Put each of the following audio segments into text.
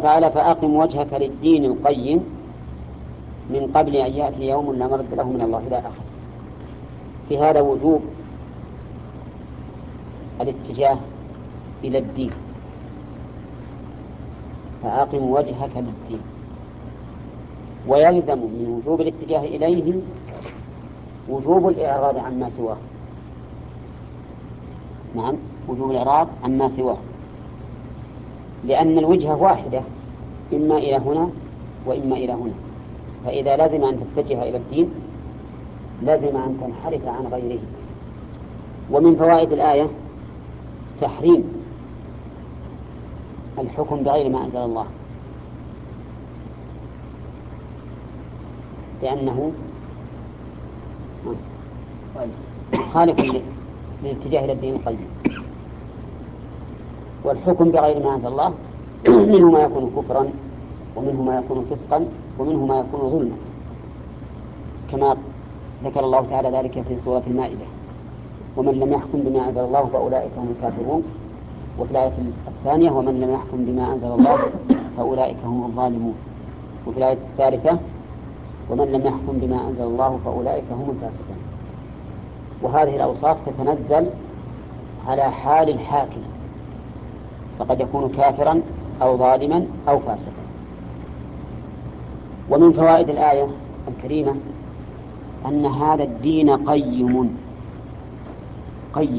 تعالى فأقم وجهك للدين القيم من قبل أن يأتي يوم لا مرد له من الله إلى آخره. في هذا وجوب الاتجاه إلى الدين، فأقم وجهك للدين، ويلزم من وجوب الاتجاه إليه وجوب الإعراض عما سواه. نعم، وجوب الإعراض عما سواه، لأن الوجهة واحدة، إما إلى هنا وإما إلى هنا. فإذا لازم أن تتجه إلى الدين لازم أن تنحرف عن غيره. ومن فوائد الآية تحريم الحكم بغير ما أنزل الله، لأنه خالف للاتجاه إلى الدين القيم. والحكم بغير ما أنزل الله منه ما يكون كفرا، ومنه ما يكون فسقا، ومنه ما يكون ظلما، كما ذكر الله تعالى ذلك في سورة المائدة: ومن لم يحكم بما أنزل الله فأولئك هم الكافرون. وفي الآية الثانية: ومن لم يحكم بما أنزل الله فأولئك هم الظالمون. وفي الآية الثالثة: ومن لم يحكم بما أنزل الله فأولئك هم الفاسقون. وهذه الأوصاف تتنزل على حال الحاكم، فقد يكون كافرا أو ظالما أو فاسقا. ومن فوائد الآية الكريمة أن هذا الدين قيم. قيم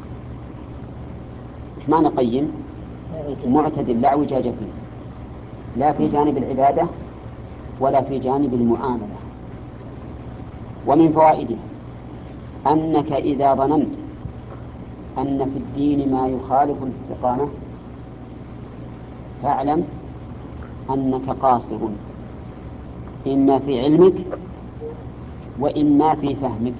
إيش معنى قيم؟ معتدل، لا اعوجاج فيه، لا في جانب العبادة ولا في جانب المعاملة. ومن فوائده أنك إذا ظننت أن في الدين ما يخالف الاستقامة فاعلم أنك قاصر، إما في علمك وإما في فهمك.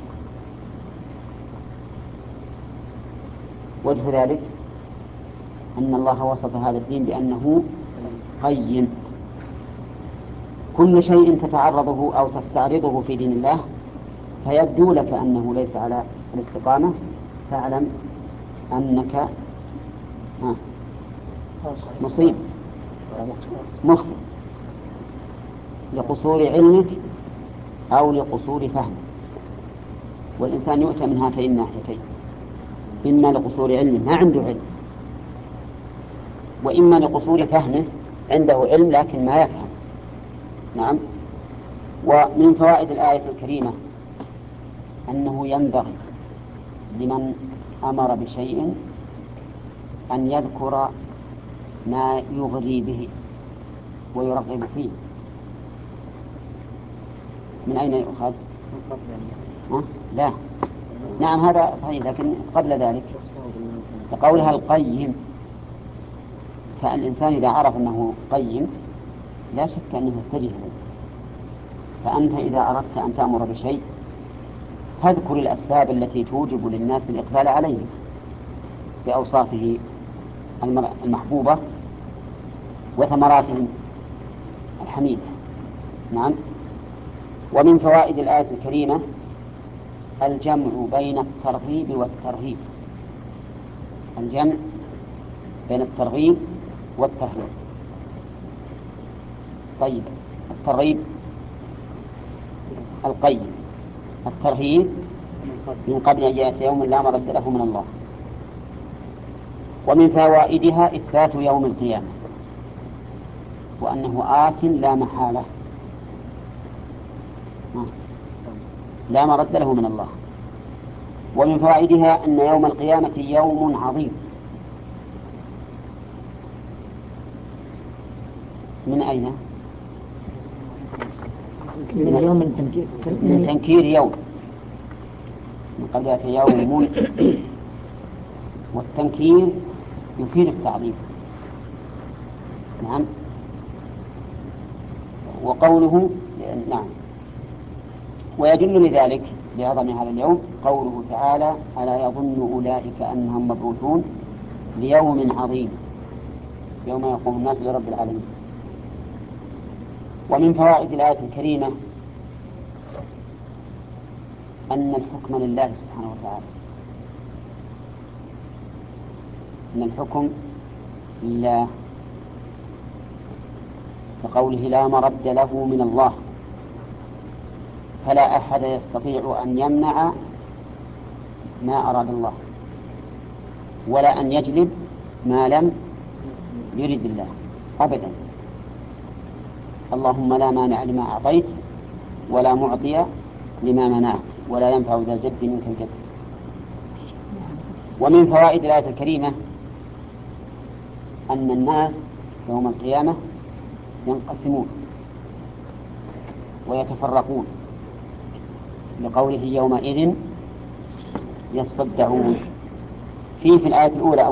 وجه ذلك أن الله وصف هذا الدين بأنه قيم. كل شيء تتعرضه أو تستعرضه في دين الله فيبدو لك أنه ليس على الاستقامة، فاعلم أنك مصيب مخطئ لقصور علمك أو لقصور فهمك. والإنسان يؤتى من هاتين الناحيتين: إما لقصور علمه ما عنده علم، وإما لقصور فهمه عنده علم لكن ما يفهم. نعم. ومن فوائد الآية الكريمة أنه ينبغي لمن أمر بشيء أن يذكر ما يغري به ويرغب فيه. من أين يؤخذ؟ لا، نعم هذا صحيح، لكن قبل ذلك قولها القيم، فالإنسان إذا عرف أنه قيم لا شك أنه يتجه له. فأنت إذا أردت أن تأمر بشيء فاذكر الأسباب التي توجب للناس الإقبال عليه بأوصافه المحبوبة وثمراته الحميدة. نعم. ومن فوائد الآية الكريمة الجمع بين الترغيب والترهيب. الجمع بين الترغيب والترهيب. طيب، الترغيب القيم، الترهيب من قبل أن يأتي يوم لا مرد له من الله. ومن فوائدها إثبات يوم القيامة وأنه آت لا محالة لا مرد له من الله. ومن فوائدها أن يوم القيامة يوم عظيم. من أين؟ من تنكير يوم، من قبل يأتي يوم، والتنكير يفيد التعظيم. نعم. وقوله نعم. ويدل لذلك لعظم هذا اليوم قوله تعالى: ألا يظن أولئك أنهم مبعوثون ليوم عظيم يوم يقوم الناس لرب العالمين. ومن فوائد الآية الكريمة أن الحكم لله سبحانه وتعالى، أن الحكم لله. كقوله لا مرد له من الله، فلا أحد يستطيع أن يمنع ما أراد الله ولا أن يجلب ما لم يرد الله أبدا. اللهم لا مانع لما أعطيت ولا معطي لما منعت ولا ينفع ذا الجد منك الجد. ومن فوائد الآية الكريمة أن الناس يوم القيامة ينقسمون ويتفرقون، لقوله يومئذ يصدعون. في الآية الأولى